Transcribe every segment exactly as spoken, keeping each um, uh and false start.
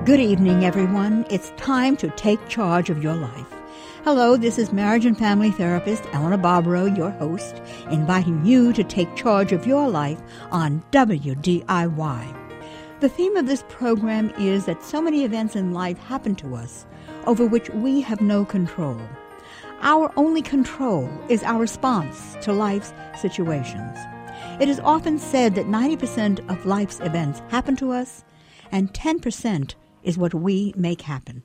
Good evening, everyone. It's time to take charge of your life. Hello, this is marriage and family therapist Eleanor Barbaro, your host, inviting you to take charge of your life on W D I Y. The theme of this program is that so many events in life happen to us over which we have no control. Our only control is our response to life's situations. It is often said that ninety percent of life's events happen to us, and ten percent is what we make happen.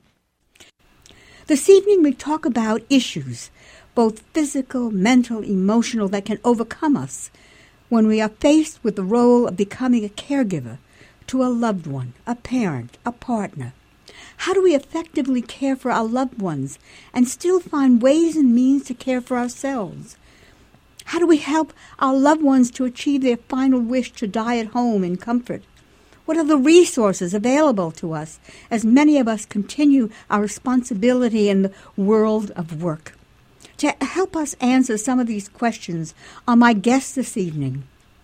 This evening we talk about issues, both physical, mental, emotional, that can overcome us when we are faced with the role of becoming a caregiver to a loved one, a parent, a partner. How do we effectively care for our loved ones and still find ways and means to care for ourselves? How do we help our loved ones to achieve their final wish to die at home in comfort? What are the resources available to us as many of us continue our responsibility in the world of work? To help us answer some of these questions are my guests this evening.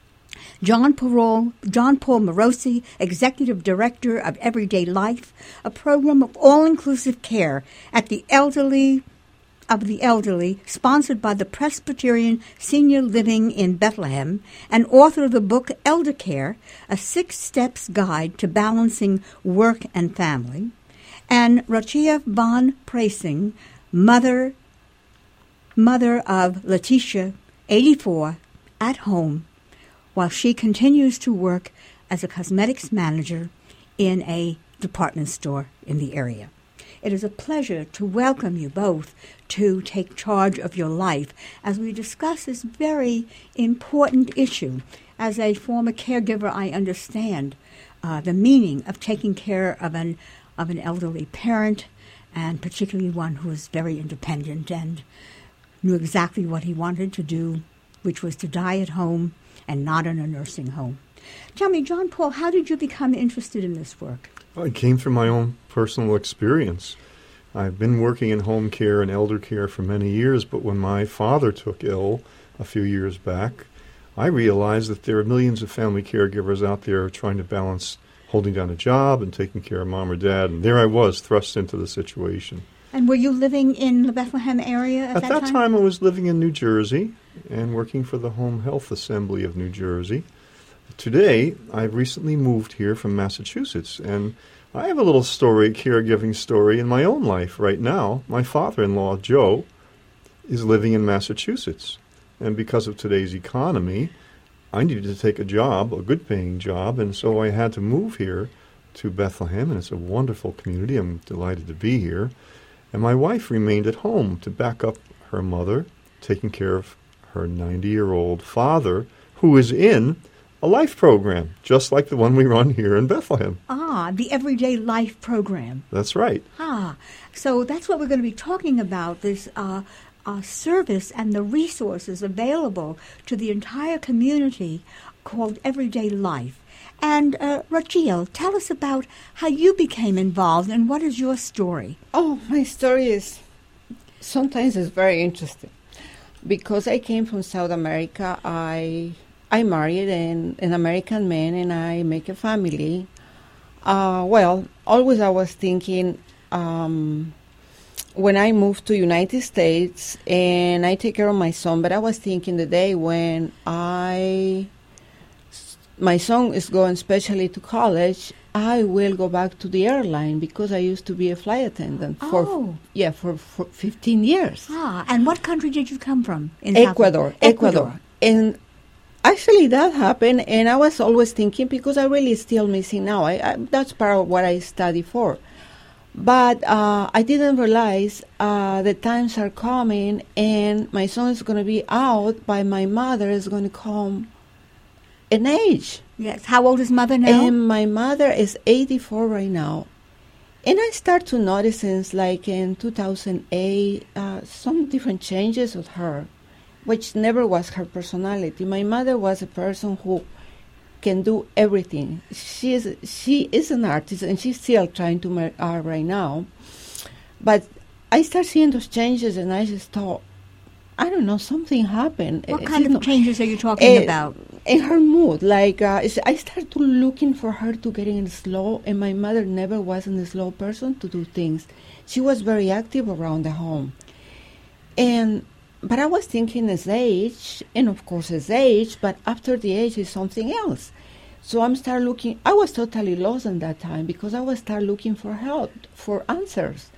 John Paul, John Paul Morosi, Executive Director of Everyday Life, a program of all-inclusive care at the elderly of the elderly, sponsored by the Presbyterian Senior Living in Bethlehem, and author of the book Elder Care, a Six Steps Guide to Balancing Work and Family, and Rachia von Preysing, mother, mother of Letitia, eighty-four, at home, while she continues to work as a cosmetics manager in a department store in the area. It is a pleasure to welcome you both to take charge of your life as we discuss this very important issue. As a former caregiver, I understand uh, the meaning of taking care of an of an elderly parent, and particularly one who is very independent and knew exactly what he wanted to do, which was to die at home and not in a nursing home. Tell me, John Paul, how did you become interested in this work? It came from my own personal experience. I've been working in home care and elder care for many years, but when my father took ill a few years back, I realized that there are millions of family caregivers out there trying to balance holding down a job and taking care of mom or dad, and there I was, thrust into the situation. And were you living in the Bethlehem area at, at that, that time? time? I was living in New Jersey and working for the Home Health Assembly of New Jersey. Today, I've recently moved here from Massachusetts, and I have a little story, caregiving story in my own life right now. My father-in-law, Joe, is living in Massachusetts, and because of today's economy, I needed to take a job, a good-paying job, and so I had to move here to Bethlehem, and it's a wonderful community. I'm delighted to be here. And my wife remained at home to back up her mother, taking care of her ninety-year-old father, who is in a life program, just like the one we run here in Bethlehem. Ah, the Everyday Life program. That's right. Ah, so that's what we're going to be talking about, this uh, uh, service and the resources available to the entire community called Everyday Life. And uh, Rachel, tell us about how you became involved and what is your story? Oh, my story is, sometimes it's very interesting. Because I came from South America, I... I married an, an American man, and I make a family. Uh, well, always I was thinking, um, when I moved to United States, and I take care of my son, but I was thinking the day when I, my son is going especially to college, I will go back to the airline because I used to be a flight attendant oh. for yeah for, for fifteen years. Ah, and what country did you come from? In Ecuador, South Ecuador, Ecuador. And actually, that happened, and I was always thinking, because I really still missing now. I, I, that's part of what I study for. But uh, I didn't realize uh, the times are coming, and my son is going to be out, but my mother is going to come in age. Yes. How old is mother now? And my mother is eighty-four right now. And I start to notice since, like, in two thousand eight, uh, some different changes with her, which never was her personality. My mother was a person who can do everything. She is she is an artist, and she's still trying to make art right now. But I start seeing those changes, and I just thought, I don't know, something happened. What Uh, kind you know, of changes are you talking uh, about? in her mood. Like uh, is- I started looking for her to getting slow, and my mother never wasn't a slow person to do things. She was very active around the home, and but I was thinking as age, and of course as age, but after the age is something else. So I'm start looking. I was totally lost in that time because I was start looking for help, for answers.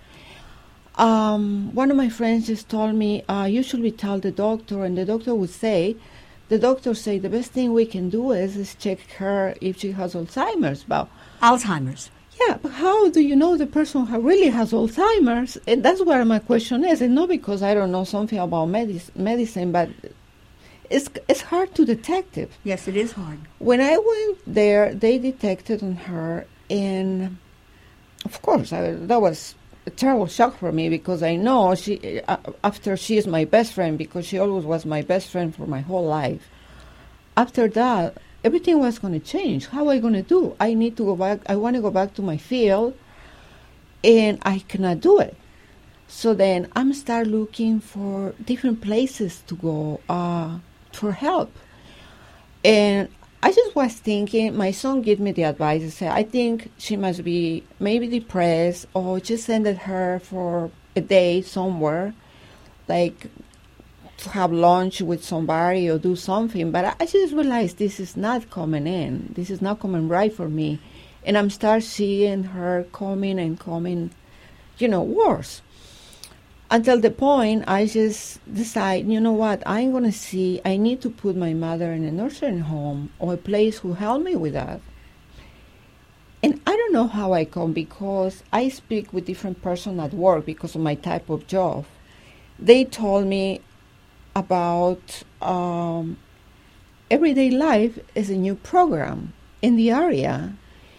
Um, one of my friends just told me, uh, you should be tell the doctor, and the doctor would say, the doctor say the best thing we can do is, is check her if she has Alzheimer's. But Alzheimer's. yeah, but how do you know the person who really has Alzheimer's? And that's where my question is, and not because I don't know something about medic- medicine, but it's it's hard to detect it. Yes, it is hard. When I went there, they detected on her, and of course, I, that was a terrible shock for me because I know she, uh, after she is my best friend, because she always was my best friend for my whole life. After that, everything was going to change. How am I going to do? I need to go back. I want to go back to my field, and I cannot do it. So then I'm start looking for different places to go uh, for help. And I just was thinking, my son gave me the advice. He said, I think she must be maybe depressed, or just send her for a day somewhere, like to have lunch with somebody or do something. But I, I just realized this is not coming in. This is not coming right for me. And I'm start seeing her coming and coming, you know, worse. Until the point I just decide, you know what, I'm going to see, I need to put my mother in a nursing home or a place who help me with that. And I don't know how I come, because I speak with different person at work because of my type of job. They told me about um, Everyday Life is a new program in the area,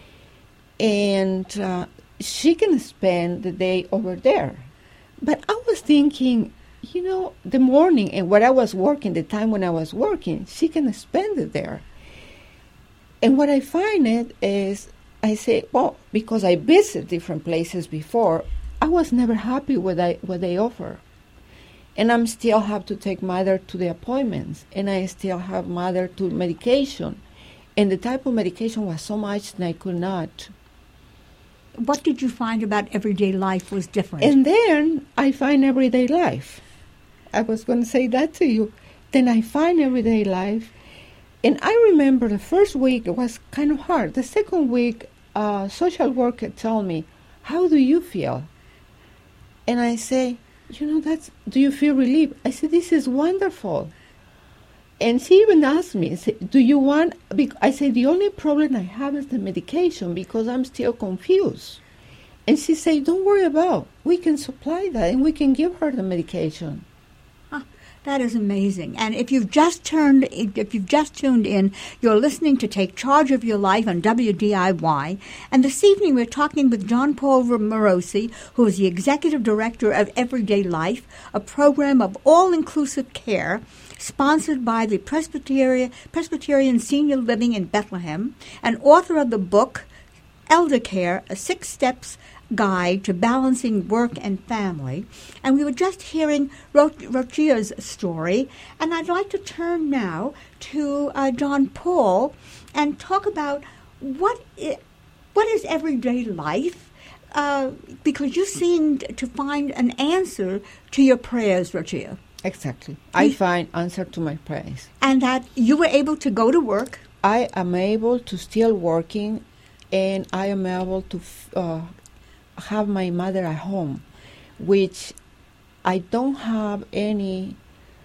and uh, she can spend the day over there. But I was thinking, you know, the morning and when I was working, the time when I was working, she can spend it there. And what I find it is, I say, well, because I visit different places before, I was never happy with I, what they offer. And I'm still have to take mother to the appointments, and I still have mother to medication. And the type of medication was so much that I could not. What did you find about Everyday Life was different? And then I find Everyday Life. I was going to say that to you. Then I find Everyday Life. And I remember the first week it was kind of hard. The second week, a social worker told me, how do you feel? And I say, you know, that's, do you feel relief? I said, this is wonderful. And she even asked me, do you want, I said, the only problem I have is the medication because I'm still confused. And she said, don't worry about it. We can supply that and we can give her the medication. That is amazing. And if you've just turned, if you've just tuned in, you're listening to Take Charge of Your Life on W D I Y. And this evening we're talking with John Paul Morosi, who is the Executive Director of Everyday Life, a program of all-inclusive care sponsored by the Presbyterian, Presbyterian Senior Living in Bethlehem, and author of the book, Elder Care, a Six Steps Guide to Balancing Work and Family. And we were just hearing Ro- Rochia's story, and I'd like to turn now to uh, John Paul and talk about what I- what is everyday life, uh, because you seemed to find an answer to your prayers, Rochia. Exactly. I find answer to my prayers. And that you were able to go to work. I am able to still working, and I am able to f- uh, have my mother at home, which I don't have any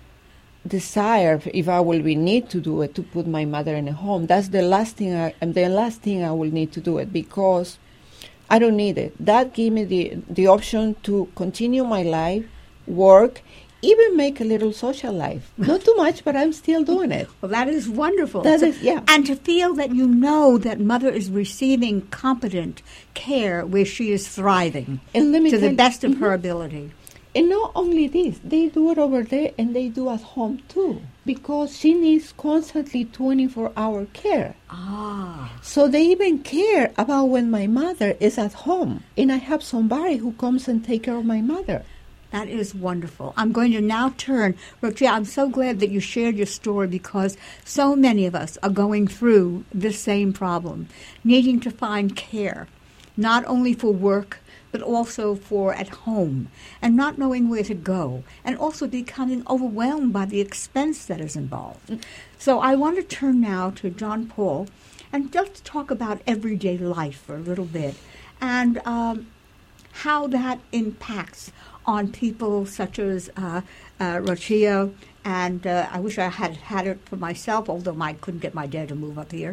desire, if I will be need to do it, to put my mother in a home. That's the last thing I, the last thing I will need to do it, because I don't need it. That give me the, the option to continue my life, work, even make a little social life. Not too much, but I'm still doing it. Well, that is wonderful. That So- is, yeah. And to feel that you know that mother is receiving competent care where she is thriving And let me to the tell- best of Mhm. her ability. And not only this, they do it over there and they do at home too, because she needs constantly twenty-four hour care. Ah. So they even care about when my mother is at home and I have somebody who comes and take care of my mother. That is wonderful. I'm going to now turn, Rochia, I'm so glad that you shared your story because so many of us are going through this same problem, needing to find care, not only for work, but also for at home, and not knowing where to go, and also becoming overwhelmed by the expense that is involved. So I want to turn now to John Paul and just talk about everyday life for a little bit, and um, how that impacts on people such as uh, uh, Rochia, and uh, I wish I had had it for myself, although I couldn't get my dad to move up here.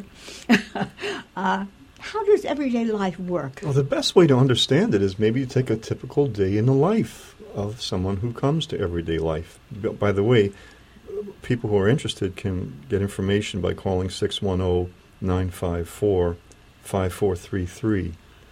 uh, how does everyday life work? Well, the best way to understand it is maybe you take a typical day in the life of someone who comes to everyday life. By the way, people who are interested can get information by calling six one zero, nine five four, five four three three.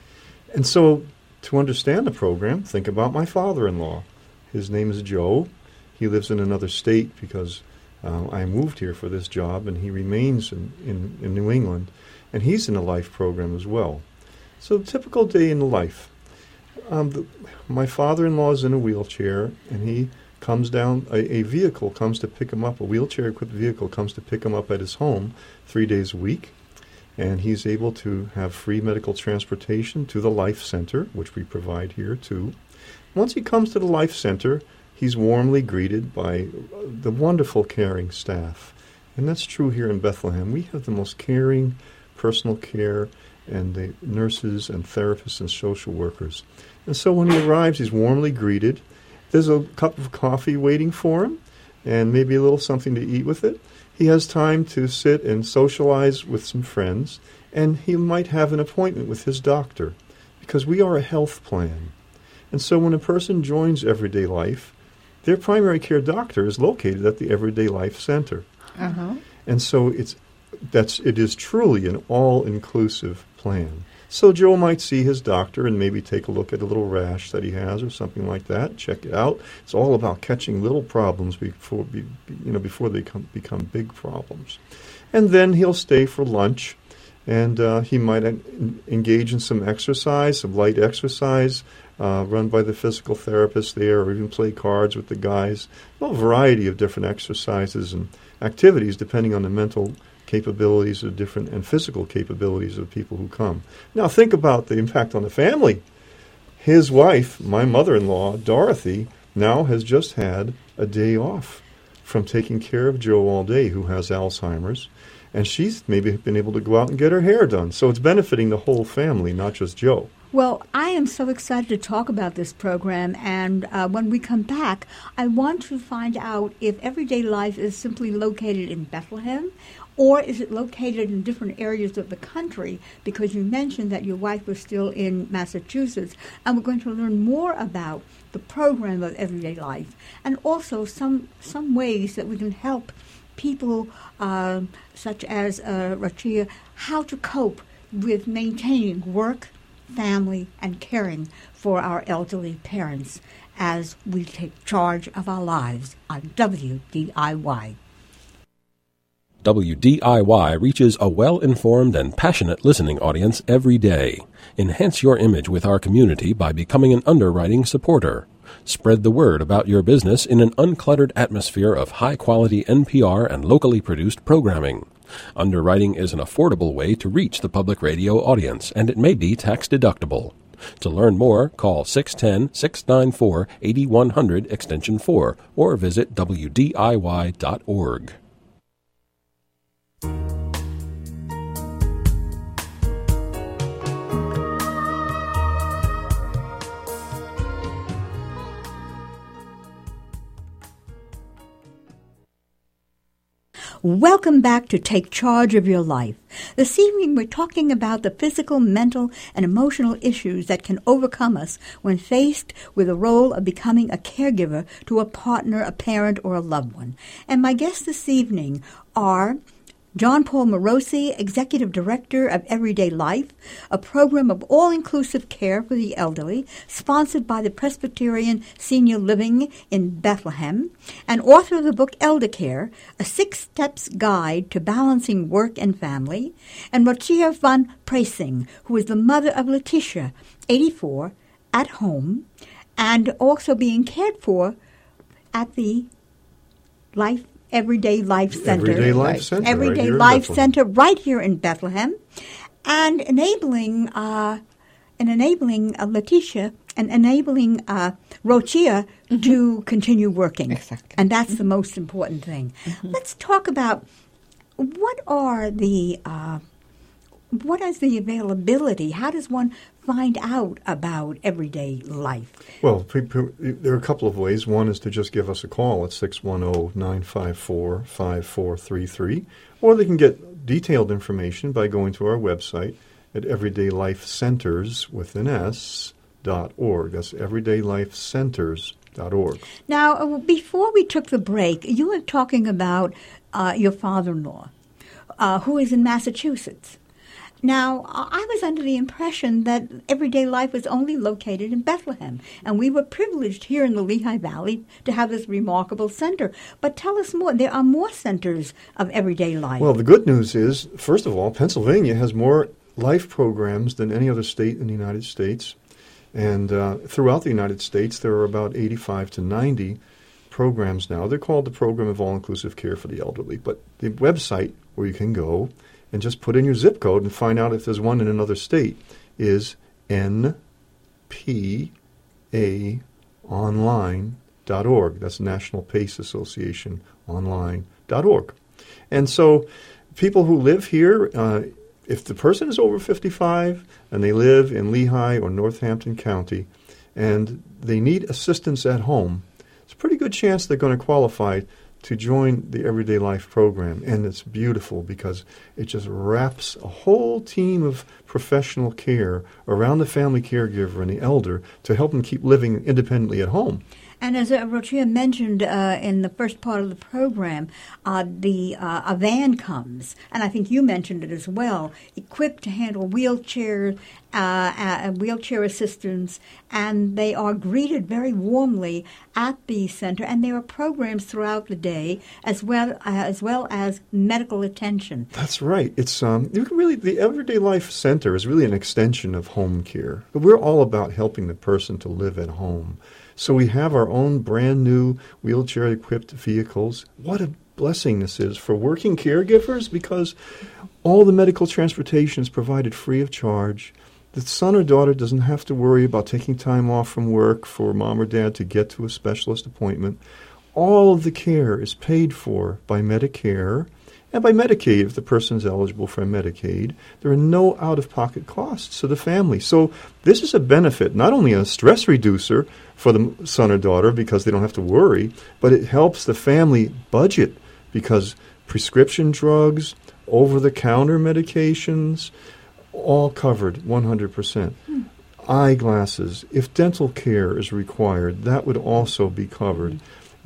And so, to understand the program, think about my father-in-law. His name is Joe. He lives in another state because uh, I moved here for this job, and he remains in, in, in New England. And he's in a life program as well. So, typical day in the life. Um, the, my father-in-law is in a wheelchair, and he comes down, a, a vehicle comes to pick him up, a wheelchair-equipped vehicle comes to pick him up at his home three days a week. And he's able to have free medical transportation to the Life Center, which we provide here too. Once he comes to the Life Center, he's warmly greeted by the wonderful caring staff. And that's true here in Bethlehem. We have the most caring personal care and the nurses and therapists and social workers. And so when he arrives, he's warmly greeted. There's a cup of coffee waiting for him and maybe a little something to eat with it. He has time to sit and socialize with some friends, and he might have an appointment with his doctor because we are a health plan. And so when a person joins Everyday Life, their primary care doctor is located at the Everyday Life Center. Uh-huh. And so it's that's it is truly an all-inclusive plan. So Joe might see his doctor and maybe take a look at a little rash that he has or something like that. Check it out. It's all about catching little problems before, be, you know, before they come, become big problems. And then he'll stay for lunch, and uh, he might en- engage in some exercise, some light exercise, uh, run by the physical therapist there, or even play cards with the guys. A whole variety of different exercises and activities depending on the mental capabilities of different and physical capabilities of people who come. Now think about the impact on the family. His wife, my mother-in-law, Dorothy, now has just had a day off from taking care of Joe all day, who has Alzheimer's, and she's maybe been able to go out and get her hair done. So it's benefiting the whole family, not just Joe. Well, I am so excited to talk about this program, and uh, when we come back, I want to find out if Everyday Life is simply located in Bethlehem, or is it located in different areas of the country, because you mentioned that your wife was still in Massachusetts, and we're going to learn more about the program of Everyday Life, and also some some ways that we can help people uh, such as uh, Rochia, how to cope with maintaining work, family, and caring for our elderly parents as we take charge of our lives on W D I Y. W D I Y reaches a well-informed and passionate listening audience every day. Enhance your image with our community by becoming an underwriting supporter. Spread the word about your business in an uncluttered atmosphere of high-quality N P R and locally produced programming. Underwriting is an affordable way to reach the public radio audience, and it may be tax-deductible. To learn more, call six one zero, six nine four, eight one zero zero extension four or visit W D I Y dot org. Welcome back to Take Charge of Your Life. This evening we're talking about the physical, mental, and emotional issues that can overcome us when faced with the role of becoming a caregiver to a partner, a parent, or a loved one. And my guests this evening are John Paul Morosi, Executive Director of Everyday Life, a program of all-inclusive care for the elderly, sponsored by the Presbyterian Senior Living in Bethlehem, and author of the book Elder Care, a six-steps guide to balancing work and family, and Rochia van Preysing, who is the mother of Letitia, eighty-four, at home, and also being cared for at the Life Everyday Life Center. Everyday Life Center. Everyday right here in Life Bethlehem. Center right here in Bethlehem, and enabling uh, and enabling uh, Letitia and enabling uh, Rochia mm-hmm. to continue working. Exactly. And that's mm-hmm. the most important thing. Mm-hmm. Let's talk about what are the uh, what is the availability? How does one find out about everyday life? Well, pre- pre- there are a couple of ways. One is to just give us a call at six one zero, nine five four, five four three three, or they can get detailed information by going to our website at everyday life centers with an S dot org. That's everyday life centers dot org. Now, uh, before we took the break, you were talking about uh, your father-in-law, uh, who is in Massachusetts. Now, I was under the impression that Everyday Life was only located in Bethlehem, and we were privileged here in the Lehigh Valley to have this remarkable center. But tell us more. There are more centers of Everyday Life. Well, the good news is, first of all, Pennsylvania has more life programs than any other state in the United States. And uh, throughout the United States, there are about eighty-five to ninety programs now. They're called the Program of All-Inclusive Care for the Elderly. But the website where you can go and just put in your zip code and find out if there's one in another state is N P A online dot org. That's National Pace Association online dot org. And so people who live here, uh, if the person is over fifty-five and they live in Lehigh or Northampton County and they need assistance at home, it's a pretty good chance they're going to qualify to join the Everyday Life program. And it's beautiful because it just wraps a whole team of professional care around the family caregiver and the elder to help them keep living independently at home. And as uh, Rochia mentioned uh, in the first part of the program, uh, the uh, a van comes, and I think you mentioned it as well, equipped to handle wheelchair, uh, uh, wheelchair assistance, and they are greeted very warmly at the center. And there are programs throughout the day, as well uh, as well as medical attention. That's right. It's um, you can really the Everyday Life Center is really an extension of home care. But we're all about helping the person to live at home. So we have our own brand new wheelchair-equipped vehicles. What a blessing this is for working caregivers because all the medical transportation is provided free of charge. The son or daughter doesn't have to worry about taking time off from work for mom or dad to get to a specialist appointment. All of the care is paid for by Medicare and by Medicaid if the person is eligible for Medicaid. There are no out-of-pocket costs to the family. So this is a benefit, not only a stress reducer for the son or daughter because they don't have to worry, but it helps the family budget because prescription drugs, over-the-counter medications, all covered one hundred percent. Hmm. Eyeglasses, if dental care is required, that would also be covered.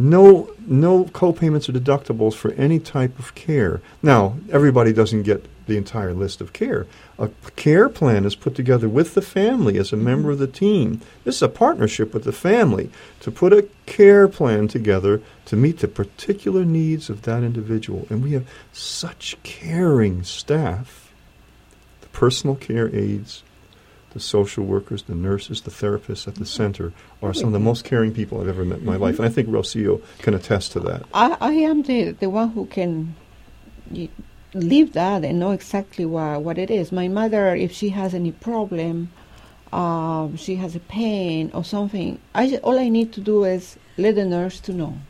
No no co-payments or deductibles for any type of care. Now, everybody doesn't get the entire list of care. A care plan is put together with the family as a member of the team. This is a partnership with the family to put a care plan together to meet the particular needs of that individual. And we have such caring staff, the personal care aides, the social workers, the nurses, the therapists at the center are some of the most caring people I've ever met in my mm-hmm. life. And I think Rocio can attest to that. I, I am the, the one who can y- live that and know exactly what, what it is. My mother, if she has any problem, um, she has a pain or something, I, all I need to do is let the nurse to know.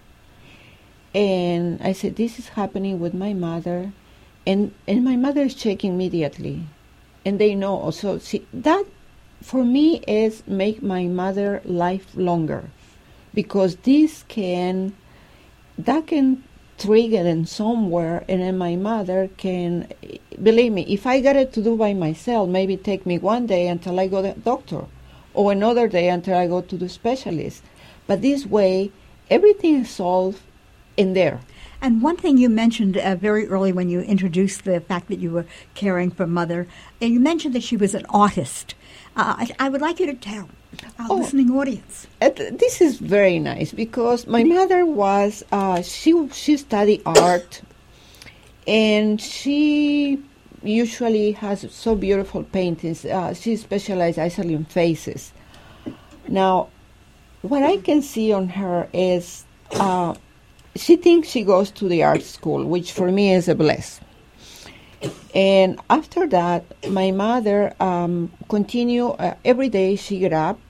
And I said, this is happening with my mother. And, and my mother is checking immediately. And they know also. See, that for me is make my mother life longer, because this can, that can trigger in somewhere, and then my mother can, believe me, if I got it to do by myself, maybe take me one day until I go to the doctor, or another day until I go to the specialist. But this way, everything is solved in there. And one thing you mentioned uh, very early when you introduced the fact that you were caring for Mother, and you mentioned that she was an artist. Uh, I, I would like you to tell our oh, listening audience. Uh, this is very nice because my mother was, uh, she, she studied art, and she usually has so beautiful paintings. Uh, she specializes actually in faces. Now, what I can see on her is uh, she thinks she goes to the art school, which for me is a bless. And after that, my mother um, continue uh, every day. She get up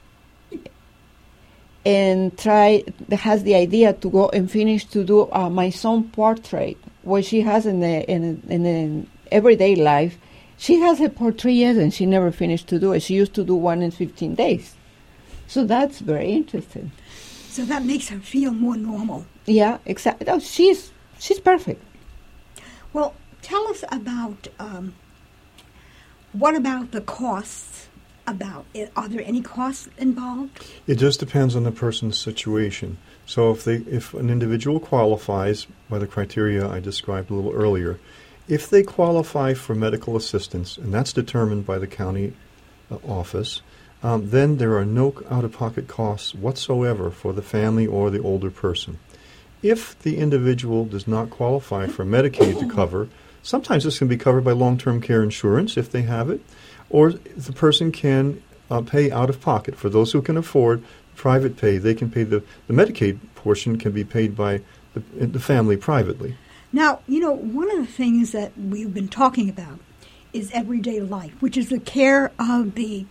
and try has the idea to go and finish to do uh, my son portrait, what she has in the in in the everyday life. She has a portrait yet, and she never finished to do it. She used to do one in fifteen days. So that's very interesting. So that makes her feel more normal. Yeah, exactly. Oh, she's she's perfect. Well, tell us about um, what about the costs? About it? Are there any costs involved? It just depends on the person's situation. So if they, if an individual qualifies by the criteria I described a little earlier, if they qualify for medical assistance, and that's determined by the county uh, office, um, then there are no out-of-pocket costs whatsoever for the family or the older person. If the individual does not qualify for Medicaid to cover, sometimes this can be covered by long-term care insurance if they have it, or the person can uh, pay out-of-pocket. For those who can afford private pay, they can pay the, the Medicaid portion can be paid by the, the family privately. Now, you know, one of the things that we've been talking about is everyday life, which is the care of the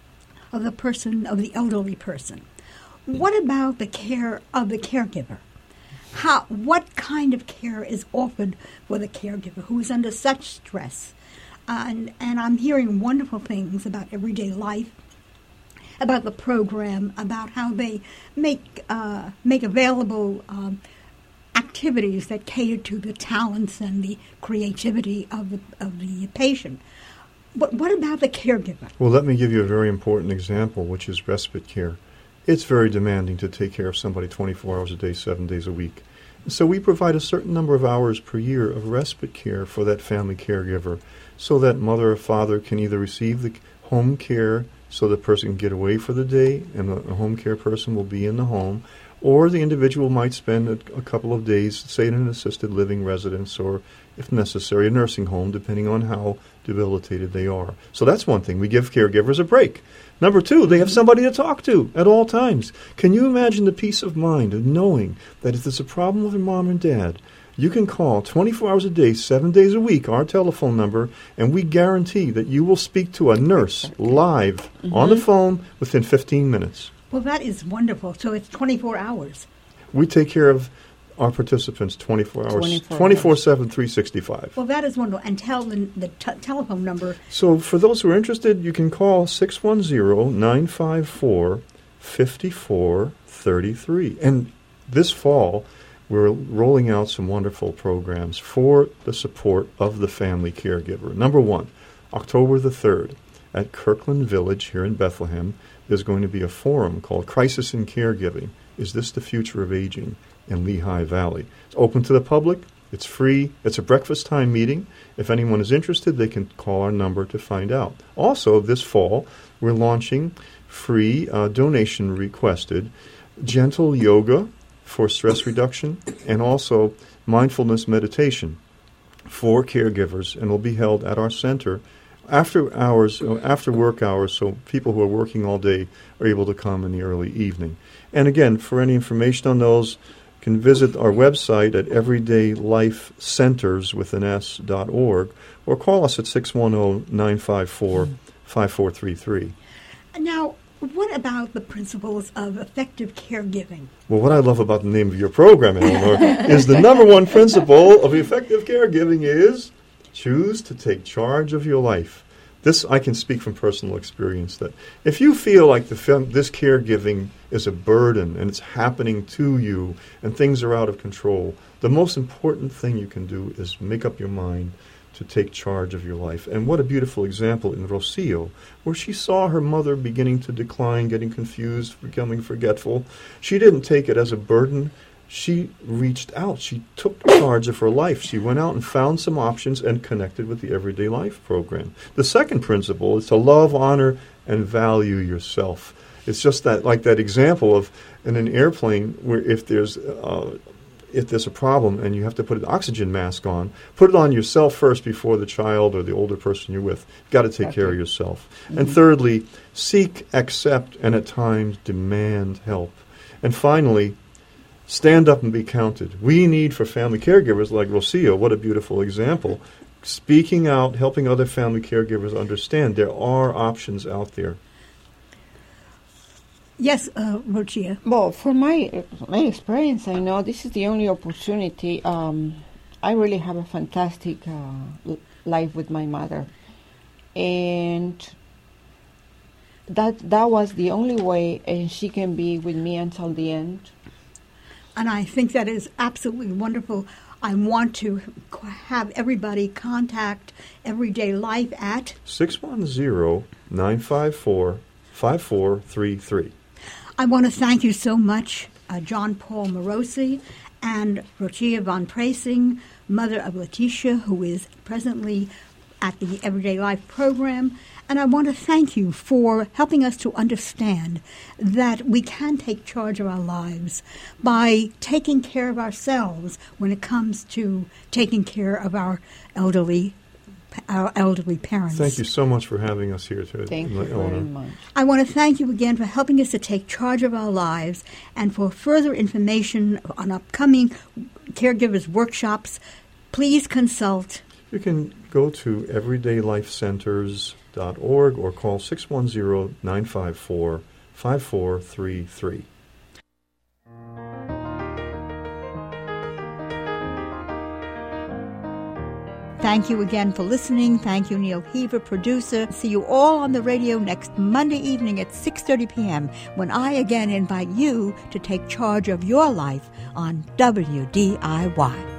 of the person, of the elderly person. What about the care of the caregiver? How, what kind of care is offered for the caregiver who is under such stress? Uh, and, and I'm hearing wonderful things about everyday life, about the program, about how they make uh, make available um, activities that cater to the talents and the creativity of the, of the patient. But what about the caregiver? Well, let me give you a very important example, which is respite care. It's very demanding to take care of somebody twenty-four hours a day, seven days a week. So we provide a certain number of hours per year of respite care for that family caregiver so that mother or father can either receive the home care so the person can get away for the day and the home care person will be in the home, or the individual might spend a, a couple of days, say, in an assisted living residence or, if necessary, a nursing home, depending on how debilitated they are. So that's one thing. We give caregivers a break. Number two, they have somebody to talk to at all times. Can you imagine the peace of mind of knowing that if there's a problem with your mom and dad, you can call twenty-four hours a day, seven days a week, our telephone number, and we guarantee that you will speak to a nurse live mm-hmm. on the phone within fifteen minutes. Well, that is wonderful. So it's twenty-four hours. We take care of our participants twenty-four hours, twenty-four seven, three sixty-five. Well, that is wonderful. And tell the, the t- telephone number. So for those who are interested, you can call six one zero, nine five four, five four three three. And this fall, we're rolling out some wonderful programs for the support of the family caregiver. Number one, October the third, at Kirkland Village here in Bethlehem, there's going to be a forum called Crisis in Caregiving. Is this the future of aging in Lehigh Valley? It's open to the public. It's free. It's a breakfast time meeting. If anyone is interested, they can call our number to find out. Also, this fall, we're launching free, uh, donation requested, gentle yoga for stress reduction and also mindfulness meditation for caregivers, and will be held at our center after hours, after work hours, so people who are working all day are able to come in the early evening. And again, for any information on those, you can visit our website at everyday life centers with an S dot org, or call us at six one zero, nine five four, five four three three. Now, what about the principles of effective caregiving? Well, what I love about the name of your program, Eleanor, is the number one principle of effective caregiving is choose to take charge of your life. This, I can speak from personal experience, that if you feel like the fem- this caregiving is a burden and it's happening to you and things are out of control, the most important thing you can do is make up your mind to take charge of your life. And what a beautiful example in Rocio, where she saw her mother beginning to decline, getting confused, becoming forgetful. She didn't take it as a burden. She reached out. She took charge of her life. She went out and found some options and connected with the Everyday Life program. The second principle is to love, honor, and value yourself. It's just that, like that example of in an airplane where if there's uh, if there's a problem and you have to put an oxygen mask on, put it on yourself first before the child or the older person you're with. You've got to take Okay. care of yourself. Mm-hmm. And thirdly, seek, accept, and at times demand help. And finally, stand up and be counted. We need for family caregivers like Rocio, what a beautiful example, speaking out, helping other family caregivers understand there are options out there. Yes, uh, Rocia. Well, for my my experience, I know this is the only opportunity. Um, I really have a fantastic uh, l- life with my mother, and that that was the only way, and she can be with me until the end. And I think that is absolutely wonderful. I want to c- have everybody contact Everyday Life at six one zero, nine five four, five four three three. I want to thank you so much, uh, John Paul Morosi and Rocia von Preysing, mother of Letitia, who is presently at the Everyday Life program. And I want to thank you for helping us to understand that we can take charge of our lives by taking care of ourselves when it comes to taking care of our elderly our elderly parents. Thank you so much for having us here today, Thank you Eleanor. very much. I want to thank you again for helping us to take charge of our lives, and for further information on upcoming caregivers workshops, please consult. You can go to everyday life centers dot org or call six one zero, nine five four, five four three three. Thank you again for listening. Thank you, Neil Heaver, producer. See you all on the radio next Monday evening at six thirty p.m. when I again invite you to take charge of your life on W D I Y.